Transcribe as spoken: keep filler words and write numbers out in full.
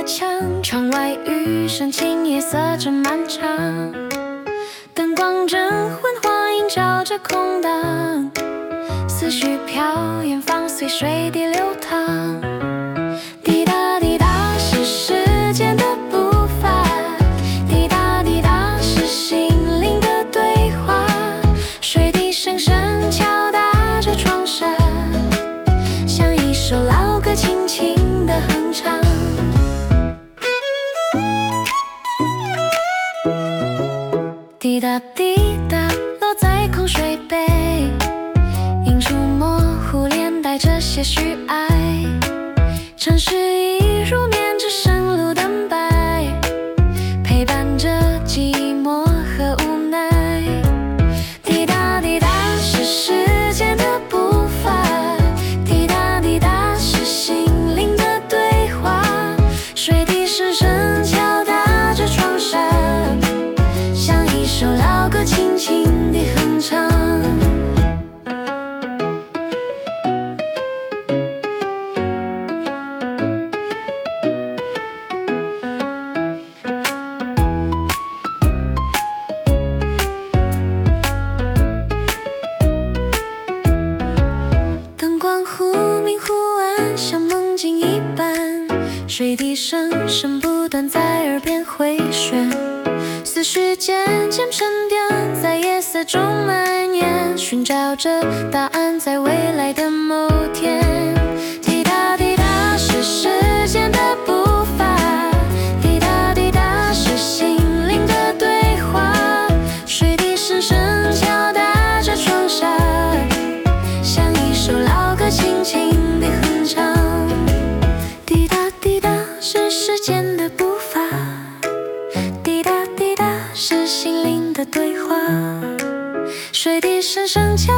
墙，窗外雨声清，夜色正漫长。灯光正昏黄，映照着空荡，思绪飘远方，随水滴流淌。滴答滴答是时间的步伐，滴答滴答是心灵的对话。水滴声声敲打着窗纱，像一首老歌轻轻地哼唱。滴答滴答落在空水杯，映出模糊脸，带着些许爱。城市已入眠，只剩路灯白，陪伴着寂寞和无奈。滴答滴答是时间的步伐，滴答滴答是心灵的对话。水滴声声敲打着窗纱，像一首老歌轻轻地哼唱。灯光忽明忽暗，像梦境一般，水滴声声不断在耳边回旋，思绪渐渐沉淀，在夜色中蔓延，寻找着答案，在未来的某天。滴答滴答是时间的步伐，滴答滴答是心灵的对话。水滴声声敲打着窗纱，像一首老歌轻轻地哼唱。滴答滴答是时间的步伐，滴答滴答是心灵的对话。水滴声声敲